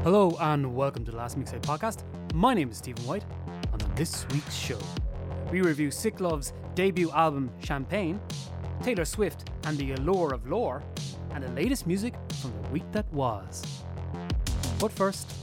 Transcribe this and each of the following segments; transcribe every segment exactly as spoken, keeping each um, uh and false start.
Hello and welcome to the Last Mixtape Podcast. My name is Stephen White, and on this week's show, we review Sick Love's debut album Champagne, Taylor Swift and the Allure of Lore, and the latest music from the week that was. But first,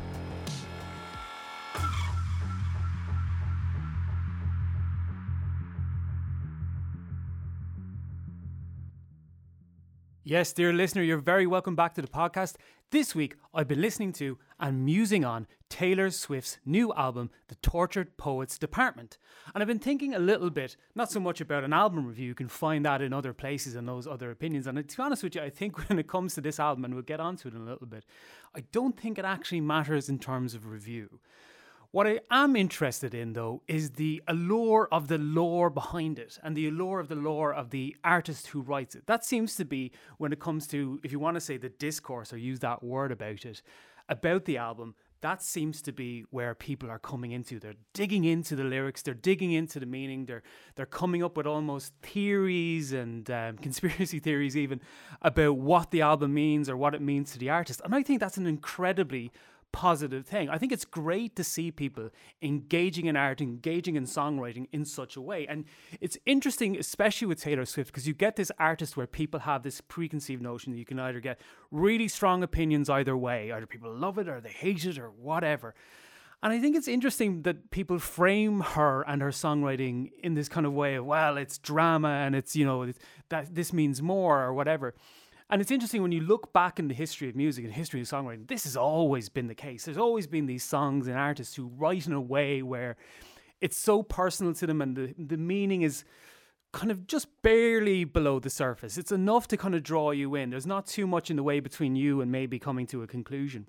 yes, dear listener, you're very welcome back to the podcast. This week, I've been listening to and musing on Taylor Swift's new album, The Tortured Poets Department. And I've been thinking a little bit, not so much about an album review, you can find that in other places and those other opinions. And to be honest with you, I think when it comes to this album, and we'll get onto it in a little bit, I don't think it actually matters in terms of review. What I am interested in, though, is the allure of the lore behind it and the allure of the lore of the artist who writes it. That seems to be, when it comes to, if you want to say the discourse or use that word about it, about the album, that seems to be where people are coming into. They're digging into the lyrics, they're digging into the meaning, they're they're coming up with almost theories and um, conspiracy theories even about what the album means or what it means to the artist. And I think that's an incredibly positive thing. I think it's great to see people engaging in art, engaging in songwriting in such a way. And it's interesting, especially with Taylor Swift, because you get this artist where people have this preconceived notion that you can either get really strong opinions either way. Either people love it or they hate it or whatever. And I think it's interesting that people frame her and her songwriting in this kind of way of, well, it's drama and it's, you know, that this means more or whatever. And it's interesting when you look back in the history of music and history of songwriting, this has always been the case. There's always been these songs and artists who write in a way where it's so personal to them and the, the meaning is kind of just barely below the surface. It's enough to kind of draw you in. There's not too much in the way between you and maybe coming to a conclusion.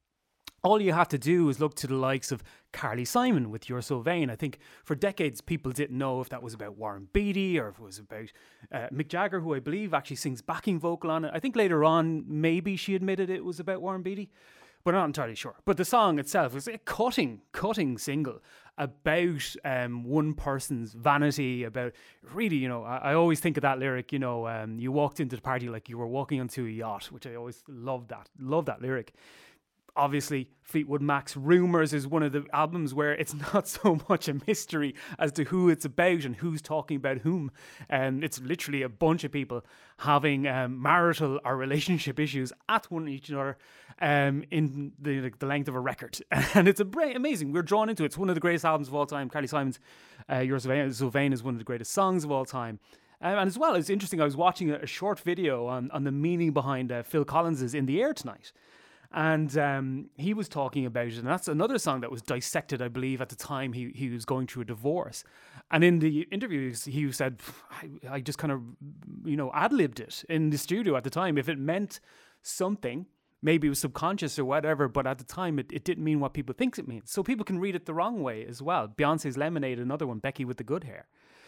All you have to do is look to the likes of Carly Simon with You're So Vain. I think for decades people didn't know if that was about Warren Beatty or if it was about uh, Mick Jagger, who I believe actually sings backing vocal on it. I think later on maybe she admitted it was about Warren Beatty, but I'm not entirely sure. But the song itself was a cutting, cutting single about um, one person's vanity, about really, you know, I, I always think of that lyric, you know, um, you walked into the party like you were walking onto a yacht, which I always loved that, love that lyric. Obviously, Fleetwood Mac's Rumours is one of the albums where it's not so much a mystery as to who it's about and who's talking about whom. And um, it's literally a bunch of people having um, marital or relationship issues at one each other um, in the, like, the length of a record. And it's a bra- amazing. We're drawn into it. It's one of the greatest albums of all time. Carly Simon's uh, You're So Vain is one of the greatest songs of all time. Um, and as well, it's interesting, I was watching a, a short video on, on the meaning behind uh, Phil Collins's In the Air Tonight. And um, he was talking about it, and that's another song that was dissected, I believe, at the time he, he was going through a divorce. And in the interviews, he said, I, I just kind of, you know, ad-libbed it in the studio at the time. If it meant something, maybe it was subconscious or whatever, but at the time, it, it didn't mean what people think it means. So people can read it the wrong way as well. Beyonce's Lemonade, another one, Becky with the Good Hair.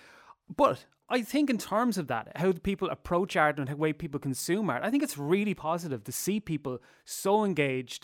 But I think in terms of that, how people approach art and the way people consume art, I think it's really positive to see people so engaged,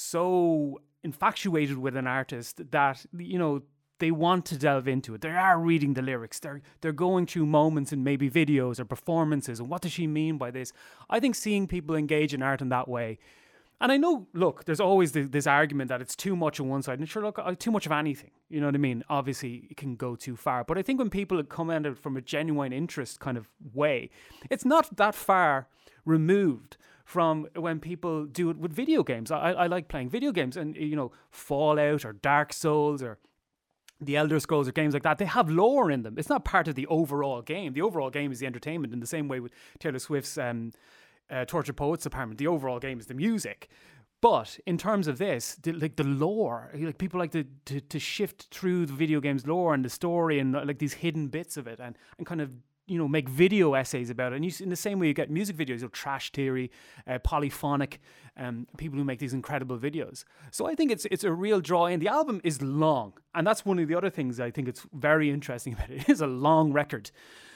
so infatuated with an artist that, you know, they want to delve into it. They are reading the lyrics. They're they're going through moments in maybe videos or performances. And what does she mean by this? I think seeing people engage in art in that way. And I know, look, there's always the, this argument that it's too much on one side. And sure, look, too much of anything. You know what I mean? Obviously, it can go too far. But I think when people come at it from a genuine interest kind of way, it's not that far removed from when people do it with video games. I, I like playing video games and, you know, Fallout or Dark Souls or the Elder Scrolls or games like that. They have lore in them. It's not part of the overall game. The overall game is the entertainment in the same way with Taylor Swift's um, uh, Tortured Poets Department. The overall game is the music. But in terms of this, the, like the lore, like people like to, to to shift through the video game's lore and the story and like these hidden bits of it and, and kind of, you know, make video essays about it. And you, in the same way you get music videos, you know, Trash Theory, uh, Polyphonic, um, people who make these incredible videos. So I think it's it's a real draw in. The album is long. And that's one of the other things I think it's very interesting about it. It is a long record.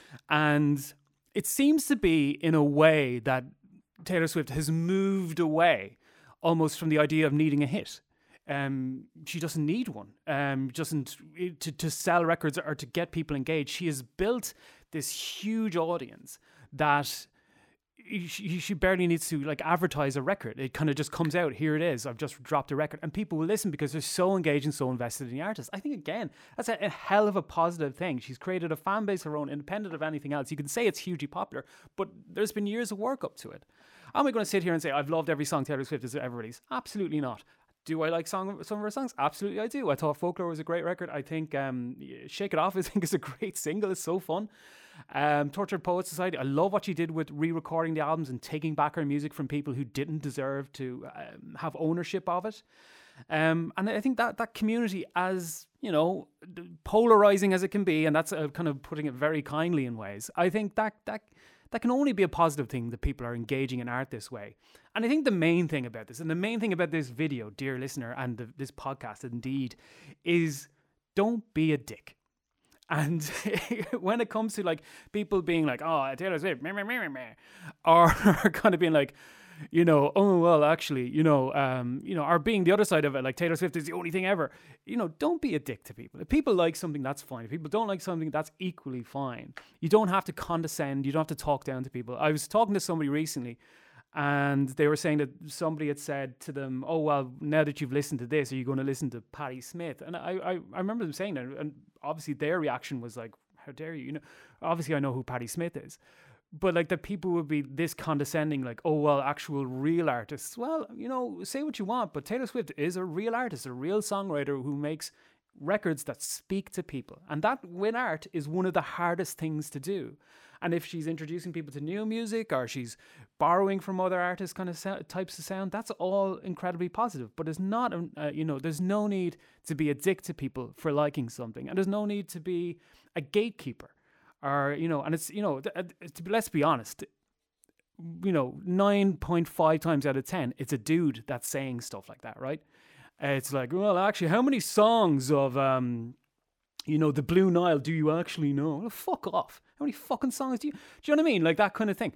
And it seems to be in a way that Taylor Swift has moved away almost from the idea of needing a hit. Um, she doesn't need one. Um, doesn't to, to sell records or to get people engaged. She has built this huge audience that she, she barely needs to like advertise a record. It kind of just comes out. Here it is. I've just dropped a record, and people will listen because they're so engaged and so invested in the artist. I think again, that's a, a hell of a positive thing. She's created a fan base of her own, independent of anything else. You can say it's hugely popular, but there's been years of work up to it. Am I going to sit here and say I've loved every song Taylor Swift has ever released? Absolutely not. Do I like song, some of her songs? Absolutely I do. I thought Folklore was a great record. I think um, Shake It Off I think is a great single. It's so fun. Um, Tortured Poets Society, I love what she did with re-recording the albums and taking back her music from people who didn't deserve to um, have ownership of it. Um, and I think that that community, as you know, polarizing as it can be, and that's uh, kind of putting it very kindly in ways, I think that that that can only be a positive thing that people are engaging in art this way. And I think the main thing about this, and the main thing about this video, dear listener, and the, this podcast indeed, is don't be a dick. And when it comes to like people being like, oh, Taylor Swift, meh, meh, meh, meh, or kind of being like, you know, oh, well, actually, you know, um, you know, or being the other side of it, like Taylor Swift is the only thing ever. You know, don't be a dick to people. If people like something, that's fine. If people don't like something, that's equally fine. You don't have to condescend. You don't have to talk down to people. I was talking to somebody recently, and they were saying that somebody had said to them, oh, well, now that you've listened to this, are you going to listen to Patti Smith? And I, I, I remember them saying that, and obviously their reaction was like, how dare you? You know, obviously I know who Patti Smith is. But like that people would be this condescending, like, oh, well, actual real artists. Well, you know, say what you want, but Taylor Swift is a real artist, a real songwriter who makes records that speak to people. And that with art is one of the hardest things to do. And if she's introducing people to new music or she's borrowing from other artists kind of so- types of sound, that's all incredibly positive. But it's not, uh, you know, there's no need to be a dick to people for liking something. And there's no need to be a gatekeeper. Or, you know, and it's, you know, th- th- let's be honest, you know, nine point five times out of ten, it's a dude that's saying stuff like that, right? Uh, it's like, well, actually, how many songs of, um, you know, the Blue Nile do you actually know? Well, fuck off. How many fucking songs do you, do you know what I mean? Like that kind of thing.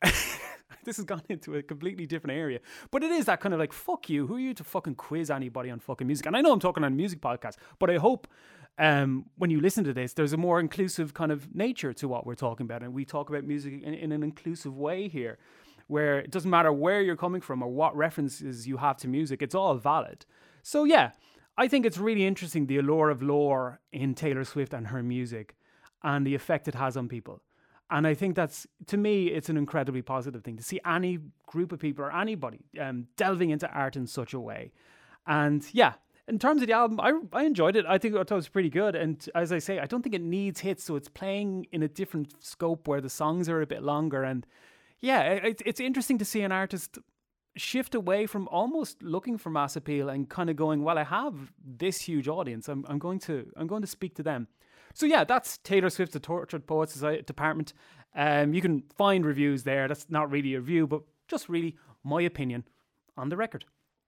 This has gone into a completely different area. But it is that kind of like, fuck you. Who are you to fucking quiz anybody on fucking music? And I know I'm talking on a music podcast, but I hope um, when you listen to this, there's a more inclusive kind of nature to what we're talking about. And we talk about music in, in an inclusive way here, where it doesn't matter where you're coming from or what references you have to music. It's all valid. So yeah, I think it's really interesting, the allure of lore in Taylor Swift and her music and the effect it has on people. And I think that's, to me, it's an incredibly positive thing to see any group of people or anybody um, delving into art in such a way. And yeah, in terms of the album, I, I enjoyed it. I think I thought it was pretty good. And as I say, I don't think it needs hits. So it's playing in a different scope where the songs are a bit longer. And yeah, it, it's interesting to see an artist shift away from almost looking for mass appeal and kind of going, well, I have this huge audience. I'm, I'm going to, I'm going to speak to them. So yeah, that's Taylor Swift's The Tortured Poets Society Department. Um, you can find reviews there. That's not really a review, but just really my opinion on the record.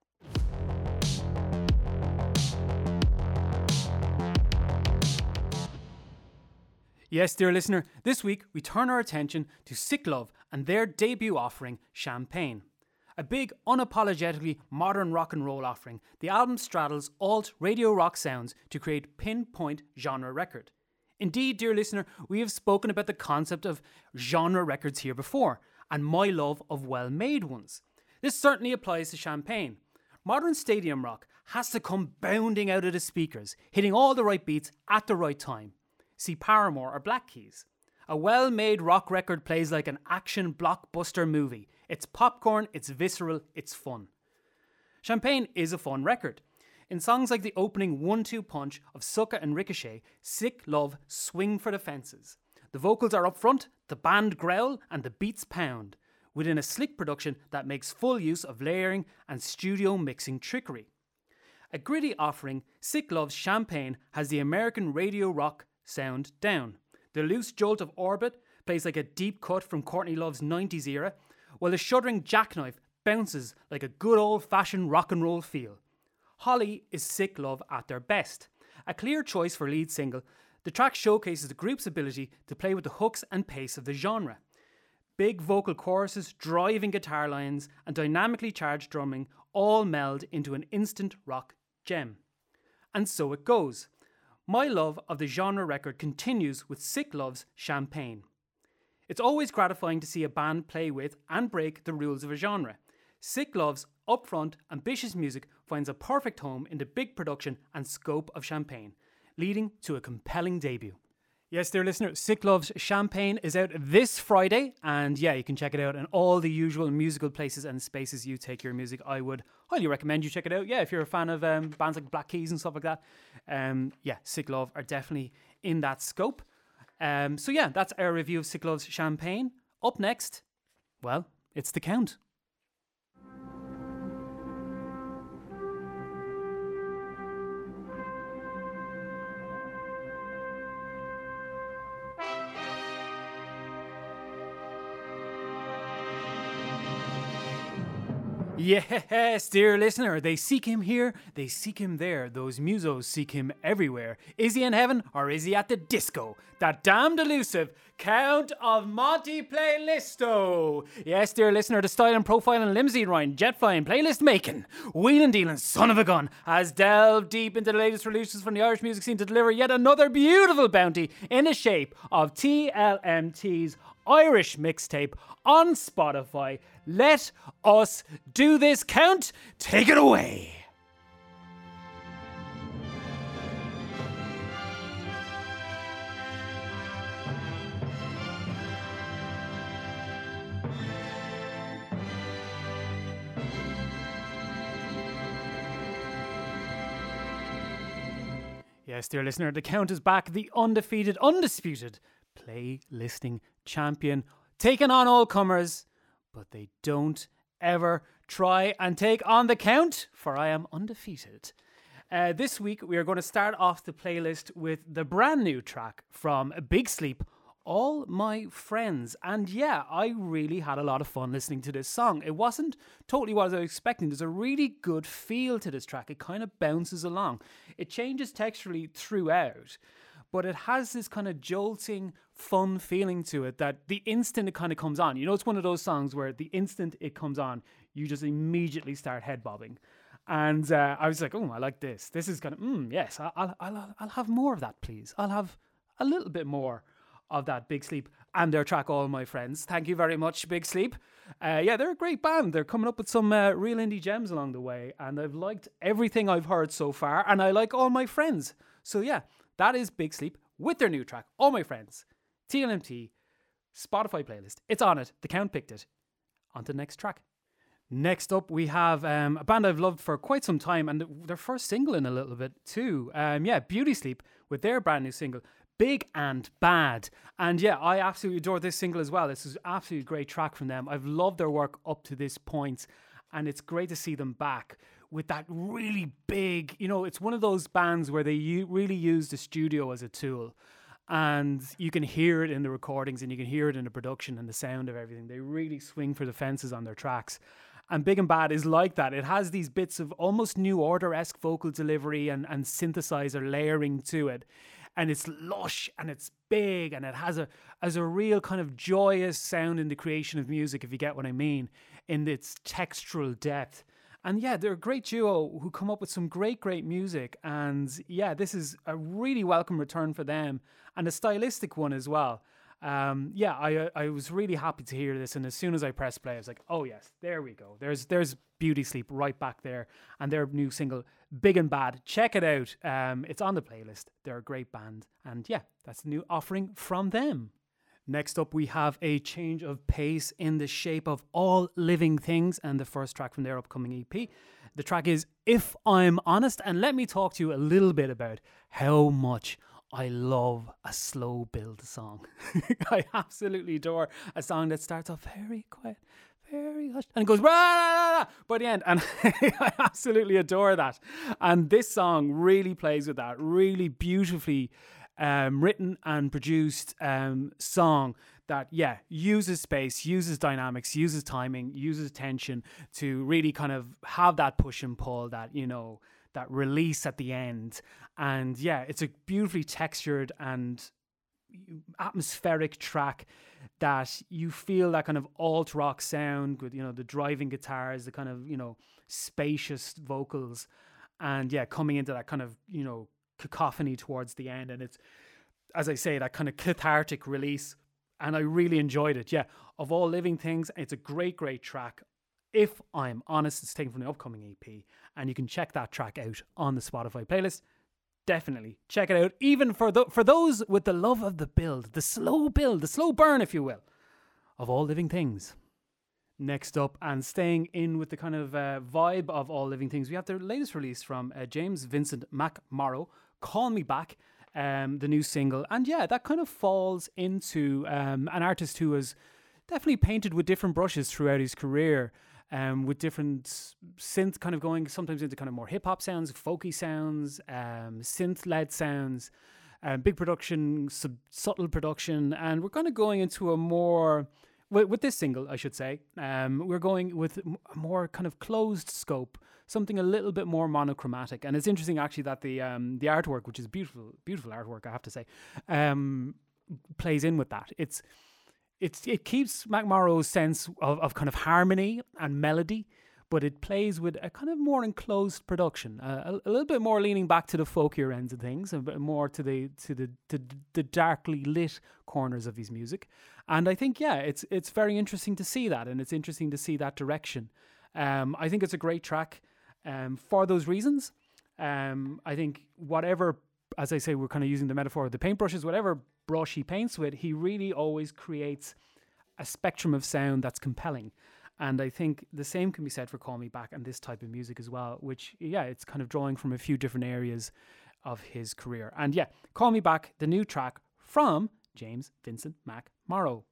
Yes, dear listener, this week we turn our attention to Sick Love and their debut offering, Champagne. A big, unapologetically modern rock and roll offering, the album straddles alt radio rock sounds to create pinpoint genre record. Indeed, dear listener, we have spoken about the concept of genre records here before, and my love of well-made ones. This certainly applies to Champagne. Modern stadium rock has to come bounding out of the speakers, hitting all the right beats at the right time. See Paramore or Black Keys. A well-made rock record plays like an action blockbuster movie. It's popcorn, it's visceral, it's fun. Champagne is a fun record. In songs like the opening one two punch of Sucka and Ricochet, Sick Love swing for the fences. The vocals are up front, the band growl, and the beats pound, within a slick production that makes full use of layering and studio mixing trickery. A gritty offering, Sick Love's Champagne has the American radio rock sound down. The loose jolt of Orbit plays like a deep cut from Courtney Love's nineties era, while the shuddering Jackknife bounces like a good old-fashioned rock and roll feel. Holly is Sick Love at their best. A clear choice for lead single, the track showcases the group's ability to play with the hooks and pace of the genre. Big vocal choruses, driving guitar lines, and dynamically charged drumming all meld into an instant rock gem. And so it goes. My love of the genre record continues with Sick Love's Champagne. It's always gratifying to see a band play with and break the rules of a genre. Sick Love's upfront, ambitious music finds a perfect home in the big production and scope of Champagne, leading to a compelling debut. Yes, dear listener, Sick Love's Champagne is out this Friday, and yeah, you can check it out in all the usual musical places and spaces you take your music. I would highly recommend you check it out. Yeah, if you're a fan of um, bands like Black Keys and stuff like that, um, yeah, Sick Love are definitely in that scope. Um, so yeah, that's our review of Sick Love's Champagne. Up next, well, it's The Count. Yes, dear listener, they seek him here, they seek him there. Those musos seek him everywhere. Is he in heaven or is he at the disco? That damned elusive Count of Monte Playlisto. Yes, dear listener, the style and profile and limousine riding, jet flying, playlist making, wheeling dealing son of a gun has delved deep into the latest releases from the Irish music scene to deliver yet another beautiful bounty in the shape of T L M T's Irish mixtape on Spotify. Let us do this, Count. Take it away. Yes, dear listener, the Count is back, the undefeated, undisputed playlisting champion, taking on all comers, but they don't ever try and take on the Count, for I am undefeated. Uh, this week, we are going to start off the playlist with the brand new track from Big Sleep, All My Friends. And yeah, I really had a lot of fun listening to this song. It wasn't totally what I was expecting. There's a really good feel to this track. It kind of bounces along. It changes texturally throughout, but it has this kind of jolting, fun feeling to it that the instant it kind of comes on, you know, it's one of those songs where the instant it comes on, you just immediately start head bobbing. And uh, I was like, oh, I like this. This is kind of, mm, yes, I'll, I'll, I'll have more of that, please. I'll have a little bit more of that. Big Sleep and their track All My Friends. Thank you very much, Big Sleep. Uh, yeah, they're a great band. They're coming up with some uh, real indie gems along the way, and I've liked everything I've heard so far, and I like All My Friends. So yeah, that is Big Sleep with their new track, All My Friends. T L M T, Spotify playlist. It's on it. The Count picked it. On to the next track. Next up, we have um, a band I've loved for quite some time, and their first single in a little bit too. Um, yeah, Beauty Sleep with their brand new single, Big and Bad. And yeah, I absolutely adore this single as well. This is an absolutely great track from them. I've loved their work up to this point, and it's great to see them back with that really big, you know, it's one of those bands where they u- really use the studio as a tool. And you can hear it in the recordings, and you can hear it in the production and the sound of everything. They really swing for the fences on their tracks. And Big and Bad is like that. It has these bits of almost New Order-esque vocal delivery and, and synthesizer layering to it. And it's lush and it's big, and it has a as a real kind of joyous sound in the creation of music, if you get what I mean, in its textural depth. And yeah, they're a great duo who come up with some great, great music. And yeah, this is a really welcome return for them, and a stylistic one as well. Um, yeah, I I was really happy to hear this, and as soon as I pressed play, I was like, oh yes, there we go. There's there's Beauty Sleep right back there, and their new single, Big and Bad. Check it out. Um, it's on the playlist. They're a great band, and yeah, that's a new offering from them. Next up, we have a change of pace in the shape of All Living Things, and the first track from their upcoming E P. The track is If I'm Honest, and let me talk to you a little bit about how much I love a slow build song. I absolutely adore a song that starts off very quiet, very hushed, and goes rah, rah, rah, by the end. And I absolutely adore that. And this song really plays with that, really beautifully um, written and produced um, song that, yeah, uses space, uses dynamics, uses timing, uses tension to really kind of have that push and pull, that, you know, that release at the end. And yeah, it's a beautifully textured and atmospheric track that you feel that kind of alt rock sound with, you know, the driving guitars, the kind of, you know, spacious vocals, and yeah, coming into that kind of, you know, cacophony towards the end. And it's, as I say, that kind of cathartic release and I really enjoyed it. Yeah, Of All Living Things, it's a great, great track. If I'm honest, it's taken from the upcoming E P, and you can check that track out on the Spotify playlist. Definitely check it out, even for the, for those with the love of the build, the slow build, the slow burn, if you will, Of All Living Things. Next up, and staying in with the kind of uh, vibe of All Living Things, we have the latest release from uh, James Vincent McMorrow, Call Me Back, um, the new single. And yeah, that kind of falls into um, an artist who has definitely painted with different brushes throughout his career, um, with different synth kind of going sometimes into kind of more hip-hop sounds, folky sounds, um, synth-led sounds, um, big production, sub- subtle production. And we're kind of going into a more... With, with this single, I should say, um, we're going with a more kind of closed scope, something a little bit more monochromatic. And it's interesting, actually, that the um, the artwork, which is beautiful, beautiful artwork, I have to say, um, plays in with that. It's it's it keeps McMorrow's sense of, of kind of harmony and melody, but it plays with a kind of more enclosed production, uh, a, a little bit more leaning back to the folkier ends of things, a bit more to the to the to the darkly lit corners of his music. And I think, yeah, it's it's very interesting to see that, and it's interesting to see that direction. Um, I think it's a great track um, for those reasons. Um, I think whatever, as I say, we're kind of using the metaphor of the paintbrushes, whatever brush he paints with, he really always creates a spectrum of sound that's compelling. And I think the same can be said for Call Me Back and this type of music as well, which, yeah, it's kind of drawing from a few different areas of his career. And yeah, Call Me Back, the new track from James Vincent McMorrow.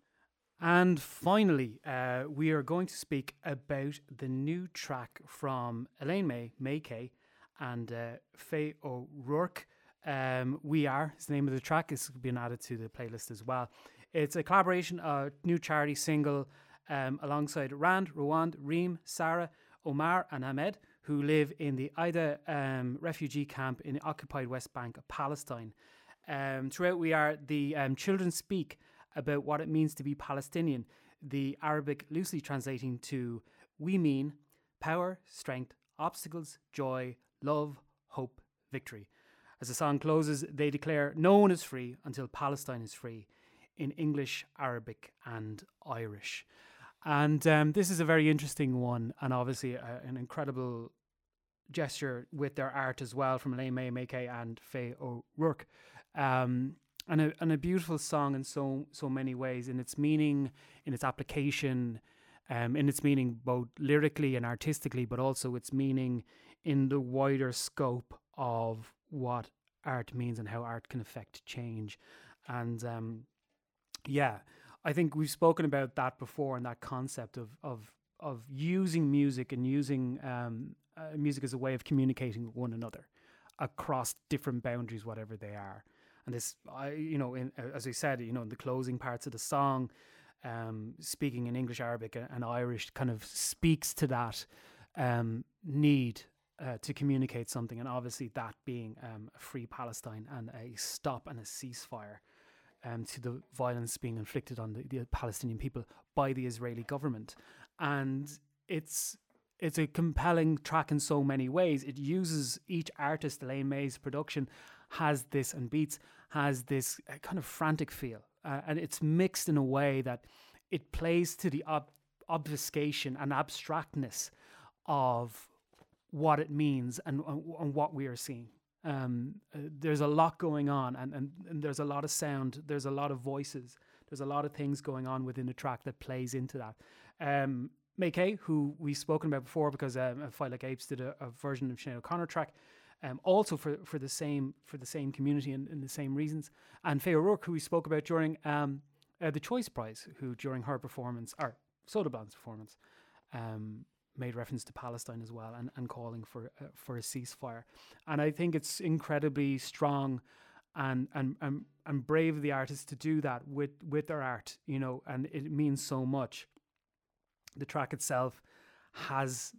And finally, uh, we are going to speak about the new track from Elaine May, May Kay, and uh, Faye O'Rourke. Um, We Are is the name of the track. It's been added to the playlist as well. It's a collaboration, a new charity single um, alongside Rand, Rwand, Reem, Sarah, Omar, and Ahmed, who live in the Aida um, refugee camp in the occupied West Bank of Palestine. Um, throughout We Are, the um, children speak about what it means to be Palestinian, the Arabic loosely translating to we mean power, strength, obstacles, joy, love, hope, victory. As the song closes, they declare no one is free until Palestine is free in English, Arabic and Irish. And um, this is a very interesting one, and obviously a, an incredible gesture with their art as well from Elaine May, May Kay and Faye O'Rourke. Um, and, a, and a beautiful song in so so many ways, in its meaning, in its application, um, in its meaning both lyrically and artistically, but also its meaning in the wider scope of what art means and how art can affect change. And um, yeah, I think we've spoken about that before, and that concept of of of using music and using um, uh, music as a way of communicating with one another across different boundaries, whatever they are. And this, I, you know, in, as I said, you know, in the closing parts of the song, um, speaking in English, Arabic, and Irish, kind of speaks to that um, need uh, to communicate something, and obviously that being um, a free Palestine and a stop and a ceasefire um, to the violence being inflicted on the, the Palestinian people by the Israeli government. And it's it's a compelling track in so many ways. It uses each artist, Elaine May's production, has this, and Beats has this uh, kind of frantic feel. Uh, and it's mixed in a way that it plays to the ob- obfuscation and abstractness of what it means and, and, and what we are seeing. Um, uh, there's a lot going on, and, and, and there's a lot of sound, there's a lot of voices, there's a lot of things going on within the track that plays into that. Um, May Kay, who we've spoken about before, because um, Fight Like Apes did a, a version of Sinead O'Connor track, um, also for, for the same for the same community and, and the same reasons. And Faye O'Rourke, who we spoke about during um, uh, the Choice Prize, who during her performance, or Soda Blonde's performance, um, made reference to Palestine as well, and, and calling for uh, for a ceasefire. And I think it's incredibly strong and and and, and brave of the artists to do that with, with their art, you know, and it means so much. The track itself has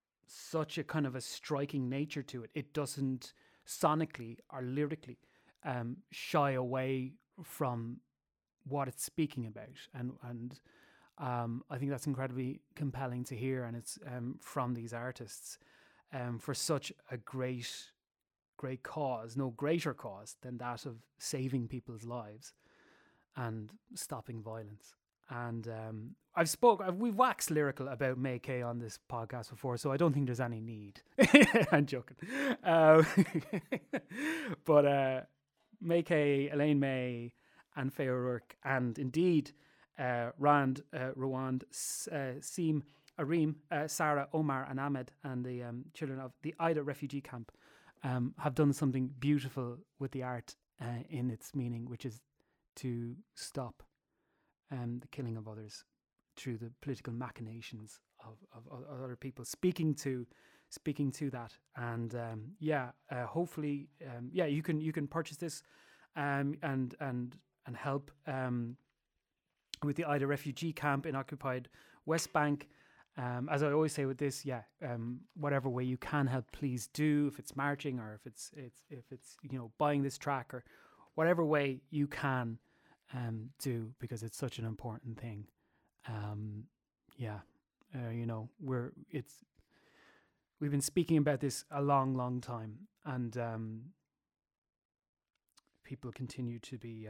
such a kind of a striking nature to it. It doesn't sonically or lyrically um, shy away from what it's speaking about, and and um, I think that's incredibly compelling to hear, and it's um, from these artists um, for such a great, great cause. No greater cause than that of saving people's lives. and stopping violence. And um, I've spoke, I've, we've waxed lyrical about May Kay on this podcast before, so I don't think there's any need. I'm joking. Um, but uh, May Kay, Elaine May, and Faye O'Rourke, and indeed uh, Rand, uh, Rwand, uh, Seem, Areem, uh, Sarah, Omar, and Ahmed, and the um, children of the Ida refugee camp um, have done something beautiful with the art uh, in its meaning, which is to stop um, the killing of others through the political machinations of, of, of other people. Speaking to, speaking to that, and um, yeah, uh, hopefully, um, yeah, you can you can purchase this, um, and and and help um, with the Ida refugee camp in occupied West Bank. Um, as I always say with this, yeah, um, whatever way you can help, please do. If it's marching, or if it's it's if it's you know buying this track, or whatever way you can um, do, because it's such an important thing. Um, yeah, uh, you know we're it's we've been speaking about this a long, long time, and um, people continue to be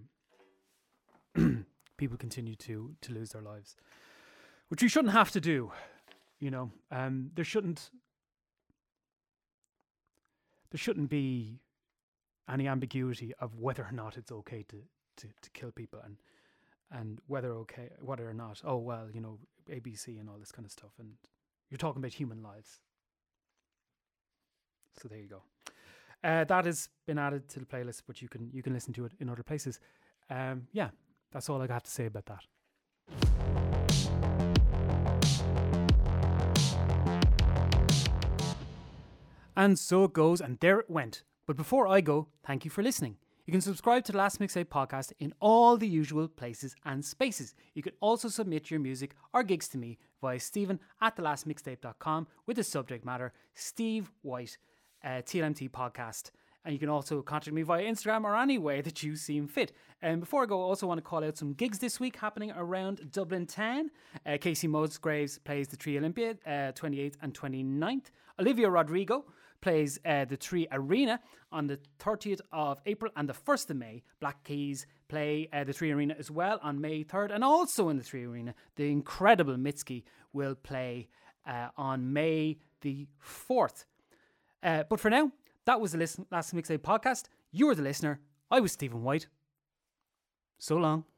um, people continue to to lose their lives, which we shouldn't have to do. You know, um, there shouldn't there shouldn't be any ambiguity of whether or not it's okay to, to, to kill people, and and whether okay whether or not, oh well, you know, A B C and all this kind of stuff, and you're talking about human lives. So there you go. Uh, that has been added to the playlist, but you can you can listen to it in other places. Um, yeah, that's all I got to say about that. And so it goes, and there it went. But before I go, thank you for listening. You can subscribe to the Last Mixtape podcast in all the usual places and spaces. You can also submit your music or gigs to me via Stephen at the last mixtape dot com with the subject matter Steve White, uh, T L M T podcast. And you can also contact me via Instagram or any way that you seem fit. And before I go, I also want to call out some gigs this week happening around Dublin town. Uh, Casey Musgraves plays the Tree Olympia, uh, twenty-eighth and twenty-ninth. Olivia Rodrigo plays uh, the Tree Arena on the thirtieth of April and the first of May. Black Keys play uh, the Tree Arena as well on May third. And also in the Tree Arena, the incredible Mitski will play uh, on May the fourth. Uh, but for now, that was the listen- Last Mixtape podcast. You were the listener. I was Stephen White. So long.